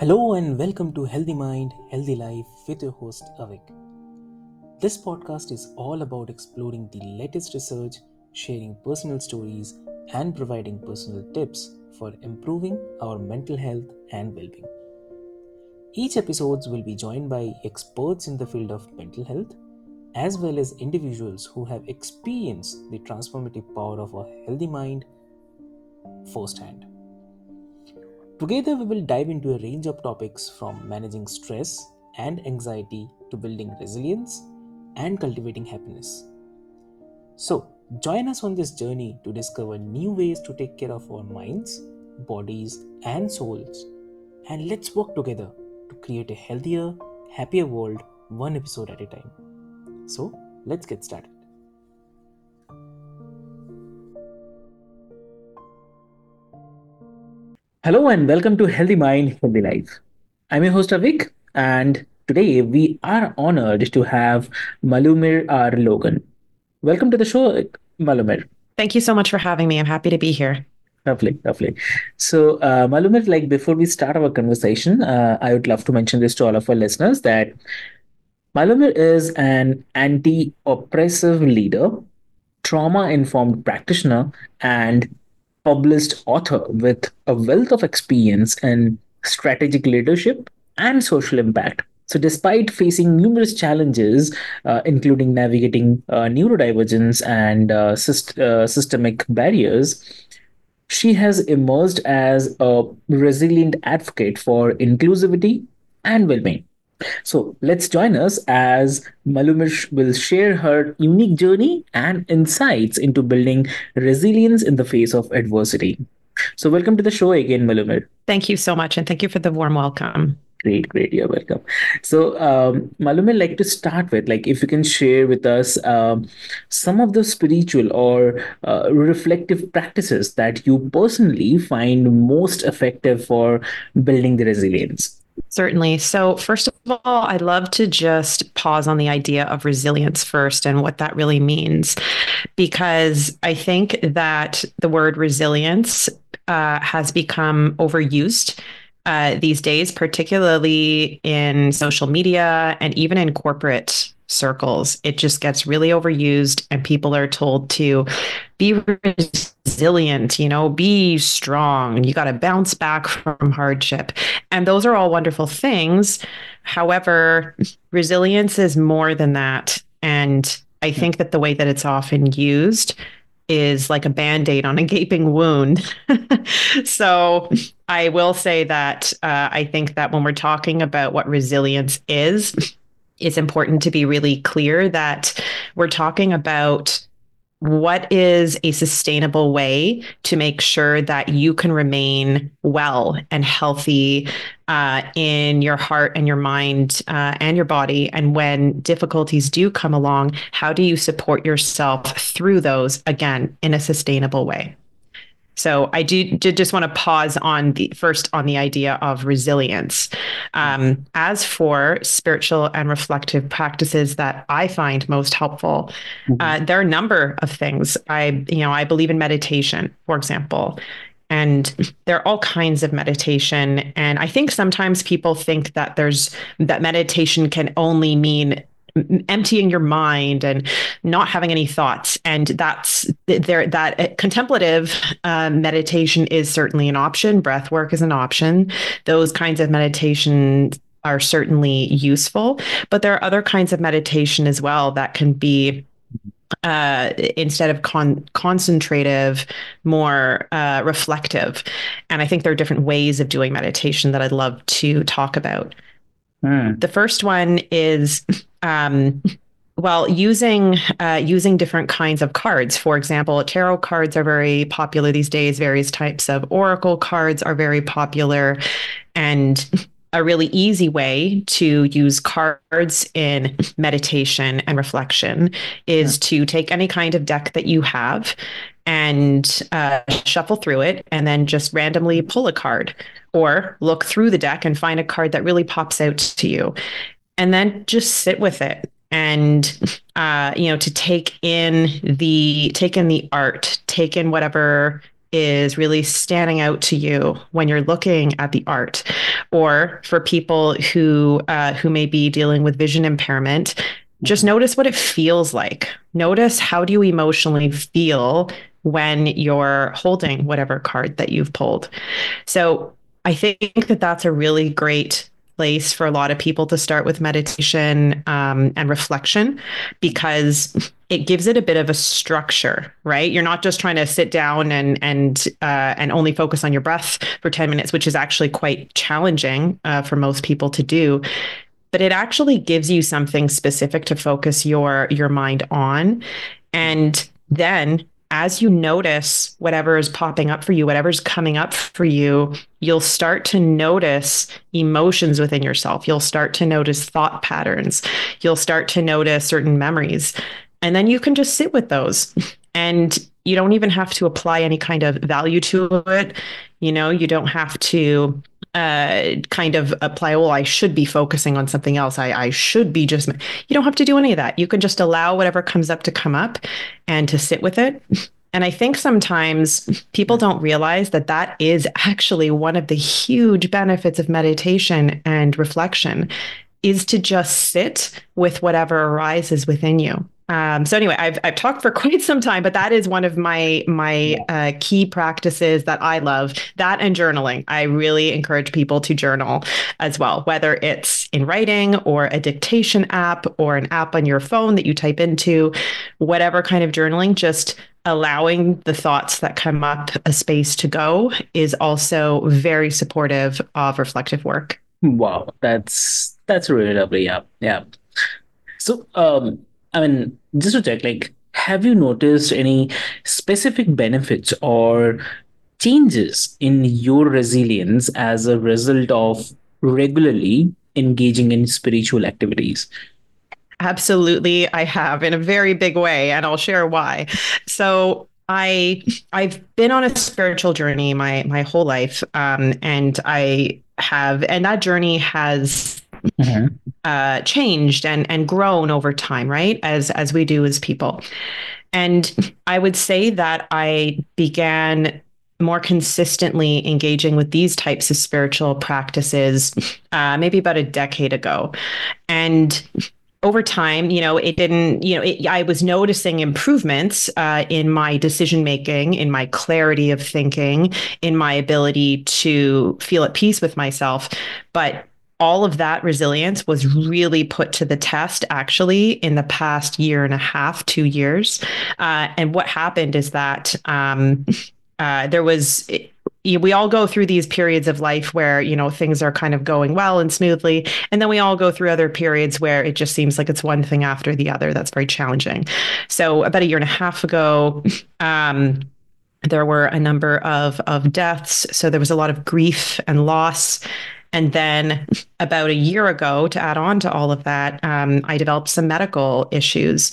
Hello and welcome to Healthy Mind, Healthy Life with your host Avik. This podcast is all about exploring the latest research, sharing personal stories, and providing personal tips for improving our mental health and well being. Each episode will be joined by experts in the field of mental health, as well as individuals who have experienced the transformative power of a healthy mind firsthand. Together, we will dive into a range of topics from managing stress and anxiety to building resilience and cultivating happiness. So, join us on this journey to discover new ways to take care of our minds, bodies, and souls. And let's work together to create a healthier, happier world one episode at a time. So, let's get started. Hello and welcome to Healthy Mind, Healthy Life. I'm your host Avik, and today we are honored to have Malumir R. Logan. Welcome to the show, Malumir. Thank you so much for having me. I'm happy to be here. Lovely, lovely. So, Malumir, like before we start our conversation, I would love to mention this to all of our listeners that Malumir is an anti oppressive leader, trauma informed practitioner, and published author with a wealth of experience in strategic leadership and social impact. So, despite facing numerous challenges, including navigating neurodivergence and systemic barriers, she has emerged as a resilient advocate for inclusivity and well being. So let's join us as Malumir will share her unique journey and insights into building resilience in the face of adversity. So welcome to the show again, Malumir. Thank you so much. And thank you for the warm welcome. Great, great. You're welcome. So, Malumir, like to start with, like if you can share with us some of the spiritual or reflective practices that you personally find most effective for building the resilience. Certainly. So, first of all, I'd love to just pause on the idea of resilience first and what that really means, because I think that the word resilience has become overused these days, particularly in social media and even in corporate circles. It just gets really overused, and people are told to be resilient, be strong. You got to bounce back from hardship. And those are all wonderful things. However, resilience is more than that. And I think that the way that it's often used is like a band-aid on a gaping wound. So I will say that I think that when we're talking about what resilience is, it's important to be really clear that we're talking about what is a sustainable way to make sure that you can remain well and healthy in your heart and your mind and your body? And when difficulties do come along, how do you support yourself through those, again, in a sustainable way? So I did just want to pause on the idea of resilience. As for spiritual and reflective practices that I find most helpful, there are a number of things. I believe in meditation, for example. And there are all kinds of meditation. And I think sometimes people think that that meditation can only mean emptying your mind and not having any thoughts. And that contemplative meditation is certainly an option. Breath work is an option. Those kinds of meditation are certainly useful, but there are other kinds of meditation as well that can be instead of concentrative, more reflective. And I think there are different ways of doing meditation that I'd love to talk about. The first one is using different kinds of cards. For example, tarot cards are very popular these days. Various types of oracle cards are very popular. And a really easy way to use cards in meditation and reflection is to take any kind of deck that you have and shuffle through it, and then just randomly pull a card or look through the deck and find a card that really pops out to you, and then just sit with it and to take in the art, take in whatever is really standing out to you when you're looking at the art, or for people who may be dealing with vision impairment, just notice what it feels like. Notice, how do you emotionally feel when you're holding whatever card that you've pulled. So I think that that's a really great place for a lot of people to start with meditation and reflection, because it gives it a bit of a structure, right? You're not just trying to sit down and only focus on your breath for 10 minutes, which is actually quite challenging for most people to do. But it actually gives you something specific to focus your mind on. And then as you notice whatever is popping up for you, whatever's coming up for you, you'll start to notice emotions within yourself. You'll start to notice thought patterns. You'll start to notice certain memories. And then you can just sit with those. And you don't even have to apply any kind of value to it. You don't have to kind of apply, well, I should be focusing on something else. I should be just, you don't have to do any of that. You can just allow whatever comes up to come up and to sit with it. And I think sometimes people don't realize that that is actually one of the huge benefits of meditation and reflection, is to just sit with whatever arises within you. So anyway, I've talked for quite some time, but that is one of my key practices that I love. That and journaling. I really encourage people to journal as well, whether it's in writing or a dictation app or an app on your phone that you type into, whatever kind of journaling. Just allowing the thoughts that come up a space to go is also very supportive of reflective work. Wow, that's really lovely. Yeah, yeah. So, I mean, just to check, like, have you noticed any specific benefits or changes in your resilience as a result of regularly engaging in spiritual activities? Absolutely, I have, in a very big way, and I'll share why. So I've been on a spiritual journey my whole life, and that journey has Mhm. changed and grown over time, right? As we do as people. And I would say that I began more consistently engaging with these types of spiritual practices maybe about a decade ago. And over time, it didn't, I was noticing improvements in my decision making, in my clarity of thinking, in my ability to feel at peace with myself. But all of that resilience was really put to the test actually in the past year and a half, 2 years. And what happened is that there was, we all go through these periods of life where, things are kind of going well and smoothly. And then we all go through other periods where it just seems like it's one thing after the other. That's very challenging. So about a year and a half ago, there were a number of deaths. So there was a lot of grief and loss. And then about a year ago, to add on to all of that, I developed some medical issues,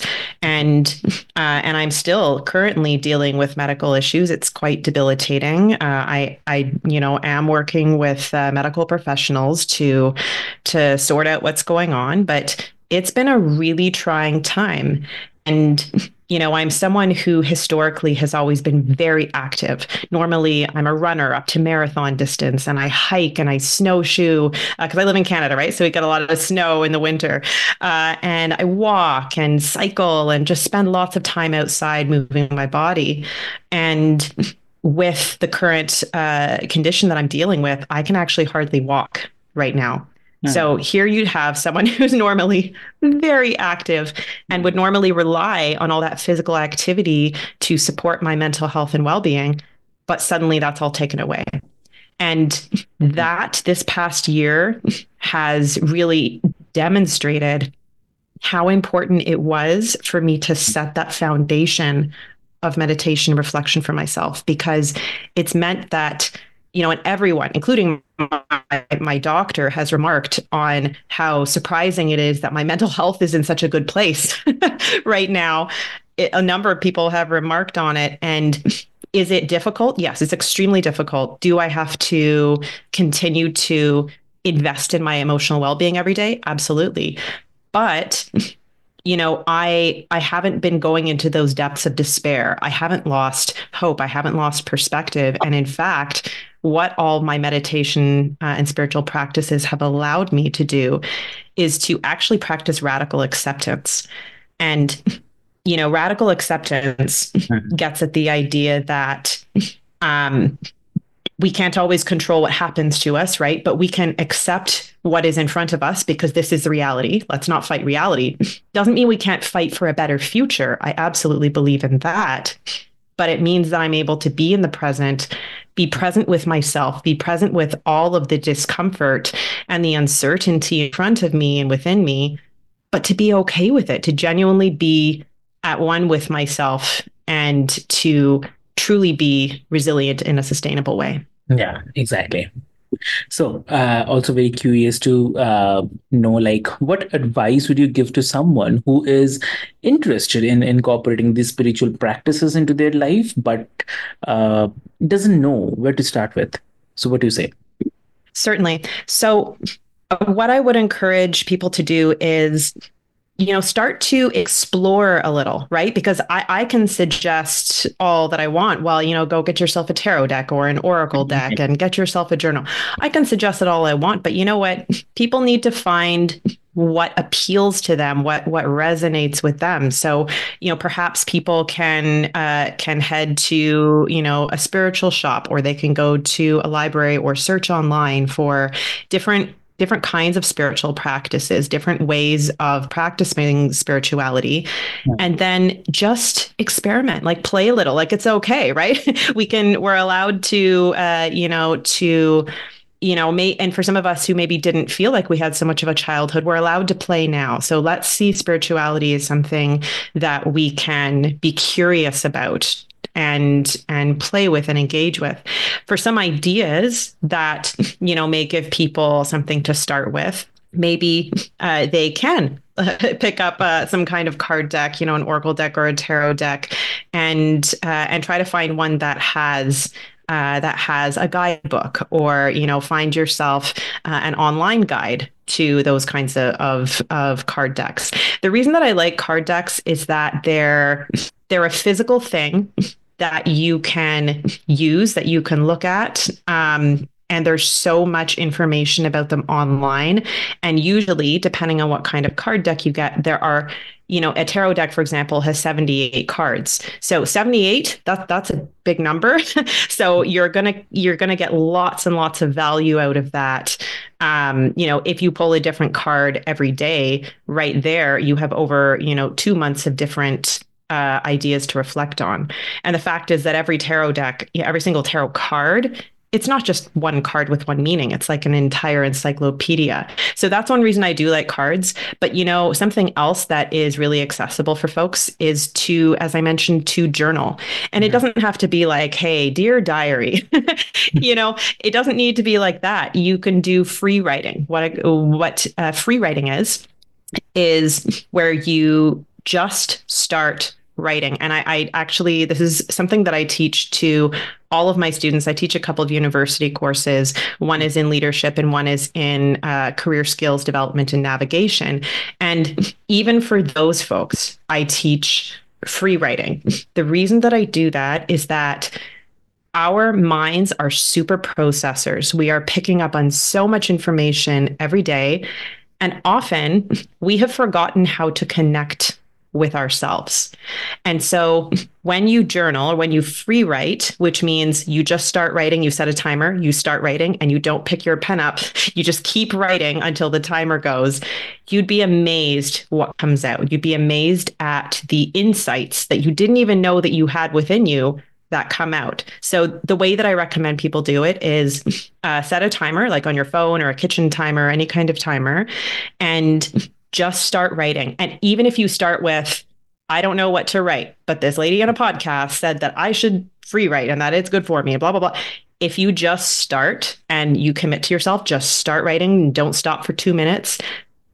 and I'm still currently dealing with medical issues. It's quite debilitating. I am working with medical professionals to sort out what's going on, but it's been a really trying time. And I'm someone who historically has always been very active. Normally, I'm a runner up to marathon distance, and I hike and I snowshoe because I live in Canada, right? So we get a lot of snow in the winter. And I walk and cycle and just spend lots of time outside moving my body. And with the current condition that I'm dealing with, I can actually hardly walk right now. So here you'd have someone who's normally very active and would normally rely on all that physical activity to support my mental health and well-being, but suddenly that's all taken away. And that this past year has really demonstrated how important it was for me to set that foundation of meditation and reflection for myself, because it's meant that and everyone, including my doctor, has remarked on how surprising it is that my mental health is in such a good place right now. A number of people have remarked on it. And is it difficult? Yes, it's extremely difficult. Do I have to continue to invest in my emotional well-being every day? Absolutely. But I haven't been going into those depths of despair. I haven't lost hope. I haven't lost perspective. And in fact, what all my meditation and spiritual practices have allowed me to do is to actually practice radical acceptance. And, radical acceptance Mhm. gets at the idea that um, we can't always control what happens to us, right? But we can accept what is in front of us because this is the reality. Let's not fight reality. Doesn't mean we can't fight for a better future. I absolutely believe in that. But it means that I'm able to be in the present, be present with myself, be present with all of the discomfort and the uncertainty in front of me and within me, but to be okay with it, to genuinely be at one with myself and to truly be resilient in a sustainable way. Yeah, exactly. So, also very curious to know, like, what advice would you give to someone who is interested in incorporating these spiritual practices into their life, but uh, doesn't know where to start with? So, what do you say? Certainly. So, what I would encourage people to do is start to explore a little, right? Because I can suggest all that I want. Well, go get yourself a tarot deck or an oracle deck and get yourself a journal. I can suggest it all I want, but you know what? People need to find what appeals to them, what resonates with them. So, perhaps people can head to a spiritual shop, or they can go to a library or search online for different kinds of spiritual practices, different ways of practicing spirituality, and then just experiment, like play a little, like it's okay, right? We're allowed to, and for some of us who maybe didn't feel like we had so much of a childhood, we're allowed to play now. So let's see spirituality as something that we can be curious about and play with and engage with. For some ideas that may give people something to start with, maybe they can pick up some kind of card deck, an oracle deck or a tarot deck, and try to find one that has a guidebook, or find yourself an online guide to those kinds of card decks. The reason that I like card decks is that they're a physical thing that you can use, that you can look at. And there's so much information about them online. And usually, depending on what kind of card deck you get, there are, a tarot deck, for example, has 78 cards. So 78, that's a big number. So you're gonna get lots and lots of value out of that. If you pull a different card every day, right there, you have over, 2 months of different ideas to reflect on. And the fact is that every tarot deck, every single tarot card, it's not just one card with one meaning. It's like an entire encyclopedia. So that's one reason I do like cards. But something else that is really accessible for folks is to, as I mentioned, to journal. And it doesn't have to be like, hey, dear diary. It doesn't need to be like that. You can do free writing. What free writing is where you just start writing. And I actually, this is something that I teach to all of my students. I teach a couple of university courses. One is in leadership and one is in career skills development and navigation. And even for those folks, I teach free writing. The reason that I do that is that our minds are super processors. We are picking up on so much information every day. And often we have forgotten how to connect with ourselves. And so when you journal or when you free write, which means you just start writing, you set a timer, you start writing, and you don't pick your pen up, you just keep writing until the timer goes, you'd be amazed what comes out. You'd be amazed at the insights that you didn't even know that you had within you that come out. So the way that I recommend people do it is set a timer, like on your phone or a kitchen timer, any kind of timer, and just start writing. And even if you start with, I don't know what to write, but this lady on a podcast said that I should free write and that it's good for me, blah, blah, blah. If you just start and you commit to yourself, just start writing, don't stop for 2 minutes,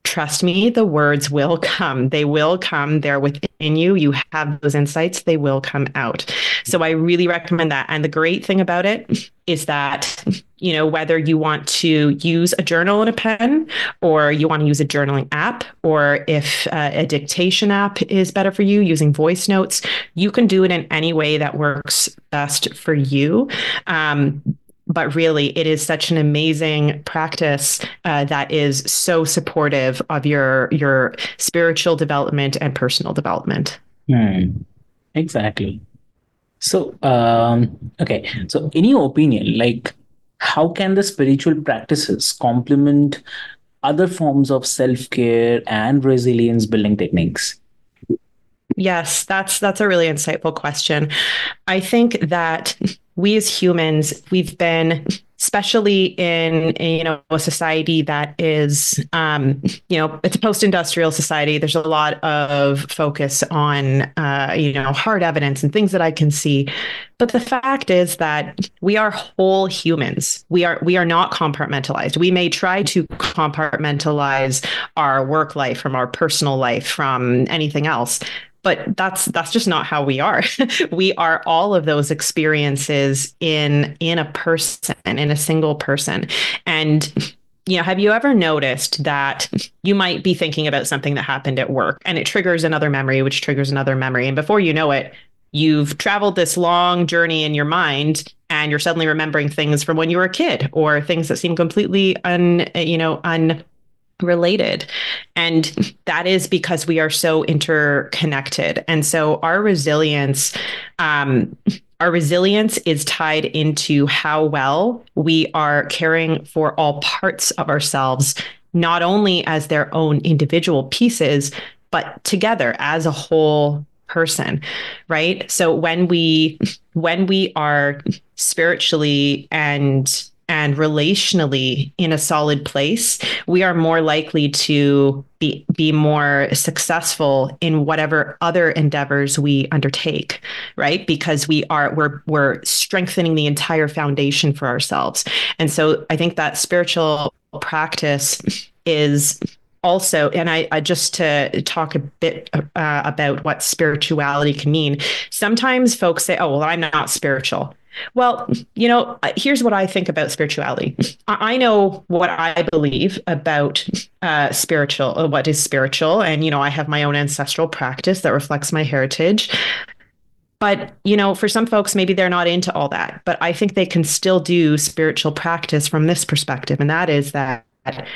trust me, the words will come. They will come. They're within you. You have those insights. They will come out. So I really recommend that. And the great thing about it is that, whether you want to use a journal and a pen, or you want to use a journaling app, or if a dictation app is better for you, using voice notes, you can do it in any way that works best for you. But really, it is such an amazing practice that is so supportive of your spiritual development and personal development. Exactly. So, okay. So, in your opinion, like, how can the spiritual practices complement other forms of self-care and resilience building techniques? Yes, that's a really insightful question. I think that we as humans, we've been, especially in a society that is, it's a post-industrial society. There's a lot of focus on, hard evidence and things that I can see. But the fact is that we are whole humans. We are not compartmentalized. We may try to compartmentalize our work life from our personal life from anything else. But that's just not how we are. We are all of those experiences in a person, in a single person. And have you ever noticed that you might be thinking about something that happened at work and it triggers another memory, which triggers another memory, and before you know it, you've traveled this long journey in your mind and you're suddenly remembering things from when you were a kid, or things that seem completely unrelated. And that is because we are so interconnected. And so our resilience is tied into how well we are caring for all parts of ourselves, not only as their own individual pieces, but together as a whole person, right? So when we are spiritually and relationally in a solid place, we are more likely to be more successful in whatever other endeavors we undertake, right? Because we're strengthening the entire foundation for ourselves. And so I think that spiritual practice is also, and I just to talk a bit about what spirituality can mean. Sometimes folks say, "Oh, well, I'm not spiritual." Well, here's what I think about spirituality. I know what I believe about what is spiritual. And, I have my own ancestral practice that reflects my heritage. But, for some folks, maybe they're not into all that. But I think they can still do spiritual practice from this perspective. And that is that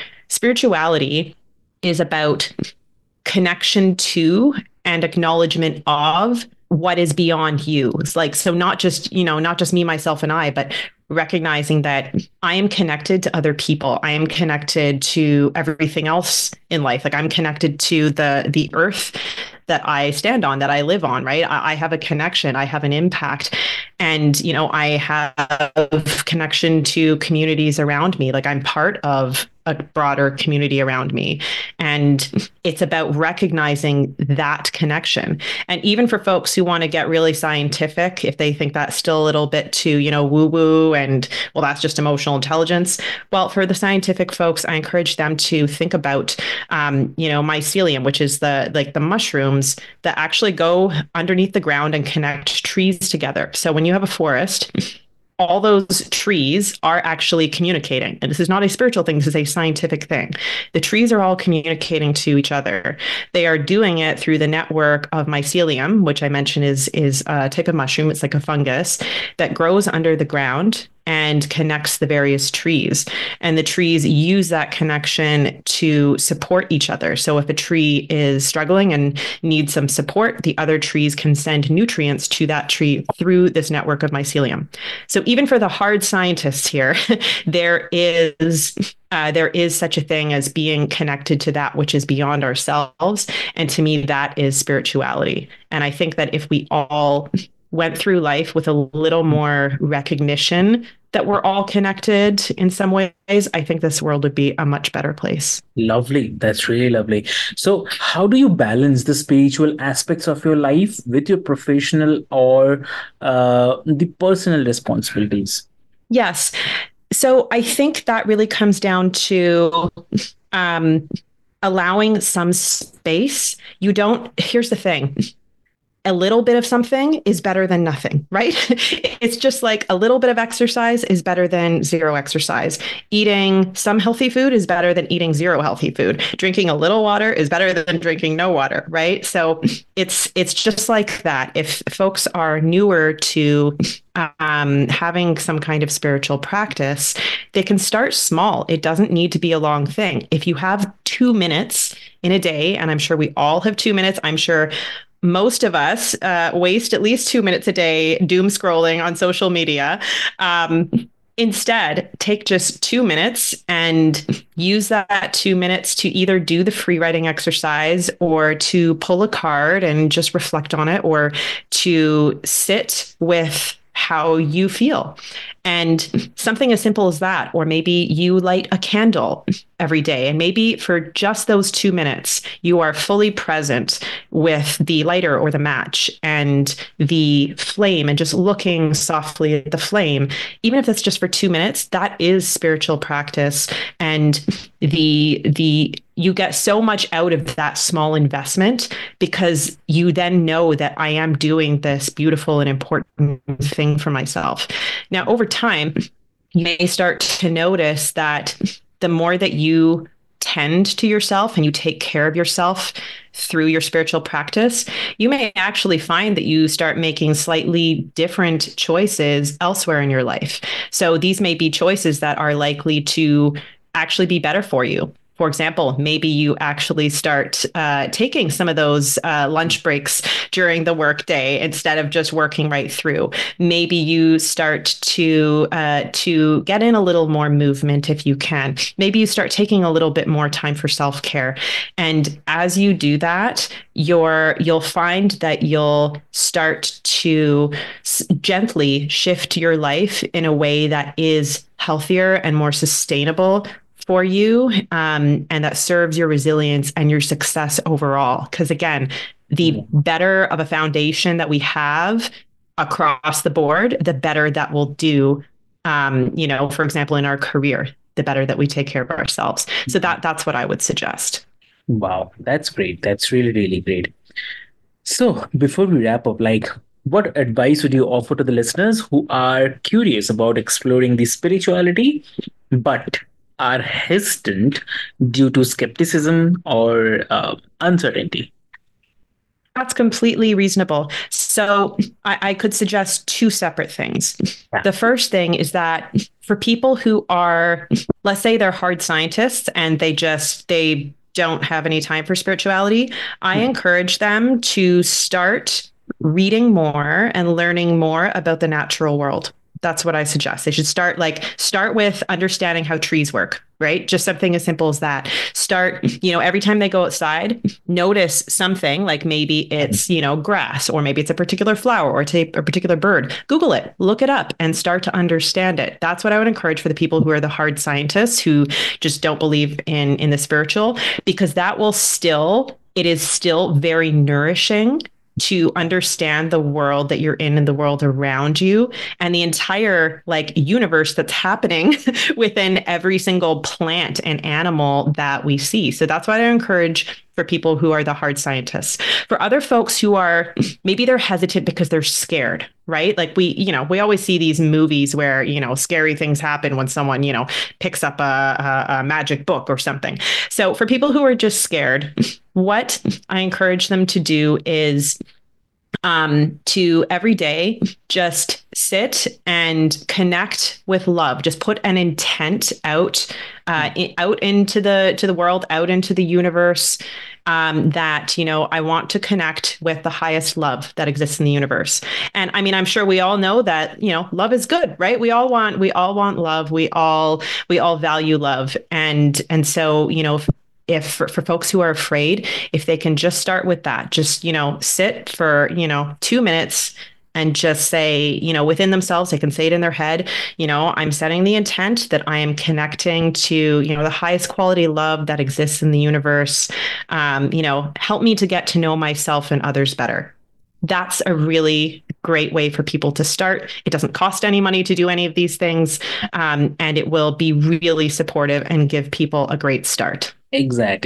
spirituality is about connection to and acknowledgement of what is beyond you. It's like, so not just me, myself, and I, but recognizing that I am connected to other people. I am connected to everything else in life. Like, I'm connected to the earth that I stand on, that I live on, right? I have a connection, I have an impact. And, I have connection to communities around me. Like, I'm part of a broader community around me. And it's about recognizing that connection. And even for folks who want to get really scientific, if they think that's still a little bit too, woo-woo and, well, that's just emotional intelligence. Well, for the scientific folks, I encourage them to think about, mycelium, which is the mushrooms that actually go underneath the ground and connect trees together. So when you have a forest, all those trees are actually communicating. And this is not a spiritual thing, this is a scientific thing. The trees are all communicating to each other. They are doing it through the network of mycelium, which I mentioned is a type of mushroom. It's like a fungus that grows under the ground and connects the various trees. And the trees use that connection to support each other. So if a tree is struggling and needs some support, the other trees can send nutrients to that tree through this network of mycelium. So even for the hard scientists here, there is such a thing as being connected to that which is beyond ourselves. And to me, that is spirituality. And I think that if we all went through life with a little more recognition that we're all connected in some ways, I think this world would be a much better place. Lovely. That's really lovely. So, how do you balance the spiritual aspects of your life with your professional or the personal responsibilities? Yes. So I think that really comes down to allowing some space. Here's the thing. A little bit of something is better than nothing, right? It's just like a little bit of exercise is better than zero exercise. Eating some healthy food is better than eating zero healthy food. Drinking a little water is better than drinking no water, right? So it's just like that. If folks are newer to having some kind of spiritual practice, they can start small. It doesn't need to be a long thing. If you have 2 minutes in a day, and I'm sure we all have 2 minutes, I'm sure most of us waste at least 2 minutes a day doom scrolling on social media. Instead, take just 2 minutes and use that 2 minutes to either do the free writing exercise or to pull a card and just reflect on it, or to sit with how you feel. And something as simple as that, or maybe you light a candle every day. And maybe for just those 2 minutes, you are fully present with the lighter or the match and the flame and just looking softly at the flame. Even if that's just for 2 minutes, that is spiritual practice. And you get so much out of that small investment because you then know that I am doing this beautiful and important thing for myself. Now, over time, you may start to notice that the more that you tend to yourself and you take care of yourself through your spiritual practice, you may actually find that you start making slightly different choices elsewhere in your life. So these may be choices that are likely to actually be better for you. For example, maybe you actually start taking some of those lunch breaks during the workday instead of just working right through. Maybe you start to get in a little more movement if you can. Maybe you start taking a little bit more time for self-care. And as you do that, you'll find that you'll start to gently shift your life in a way that is healthier and more sustainable for you, and that serves your resilience and your success overall. Because again, the better of a foundation that we have across the board, the better that will do, for example, in our career, the better that we take care of ourselves. So that's what I would suggest. Wow, that's great. That's really, really great. So before we wrap up, what advice would you offer to the listeners who are curious about exploring the spirituality, but are hesitant due to skepticism or uncertainty? That's completely reasonable. So I could suggest two separate things. Yeah. The first thing is that for people who are, let's say they're hard scientists and they don't have any time for spirituality, I encourage them to start reading more and learning more about the natural world. That's what I suggest. They should start with understanding how trees work, right? Just something as simple as that. Start, every time they go outside, notice something, like maybe it's, grass, or maybe it's a particular flower, or a particular bird. Google it, look it up, and start to understand it. That's what I would encourage for the people who are the hard scientists who just don't believe in the spiritual, because it is still very nourishing to understand the world that you're in and the world around you and the entire universe that's happening within every single plant and animal that we see. So that's what I encourage for people who are the hard scientists. For other folks who are, maybe they're hesitant because they're scared, right? We always see these movies where, scary things happen when someone, picks up a magic book or something. So for people who are just scared, what I encourage them to do is to every day just sit and connect with love. Just put an intent out into the world, out into the universe, that I want to connect with the highest love that exists in the universe. And I mean, I'm sure we all know that love is good, right? We all want love. We all value love, and so if for folks who are afraid, if they can just start with that, just, sit for, 2 minutes and just say, within themselves, they can say it in their head, I'm setting the intent that I am connecting to, the highest quality love that exists in the universe. Help me to get to know myself and others better. That's a really great way for people to start. It doesn't cost any money to do any of these things, and it will be really supportive and give people a great start. Exactly.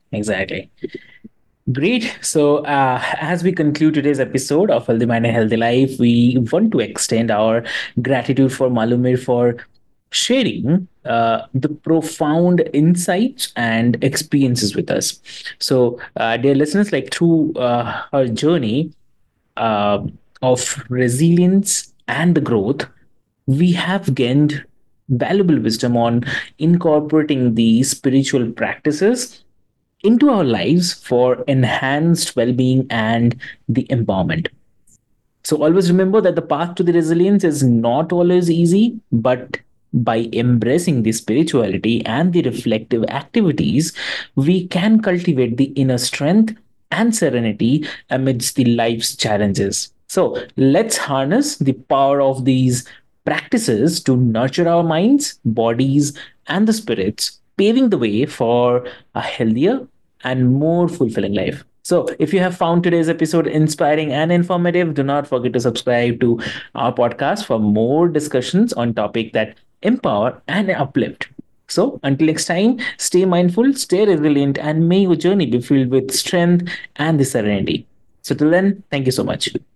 Exactly. Great. So, as we conclude today's episode of Healthy Mind and Healthy Life, we want to extend our gratitude for Malumir for sharing the profound insights and experiences with us. So, dear listeners, like through her journey uh, of resilience and the growth, we have gained valuable wisdom on incorporating these spiritual practices into our lives for enhanced well-being and the empowerment. So always remember that the path to the resilience is not always easy, but by embracing the spirituality and the reflective activities, we can cultivate the inner strength and serenity amidst the life's challenges. So let's harness the power of these practices to nurture our minds, bodies, and the spirits, paving the way for a healthier and more fulfilling life. So, if you have found today's episode inspiring and informative, do not forget to subscribe to our podcast for more discussions on topic that empower and uplift. So, until next time, stay mindful, stay resilient, and may your journey be filled with strength and the serenity. So, till then, thank you so much.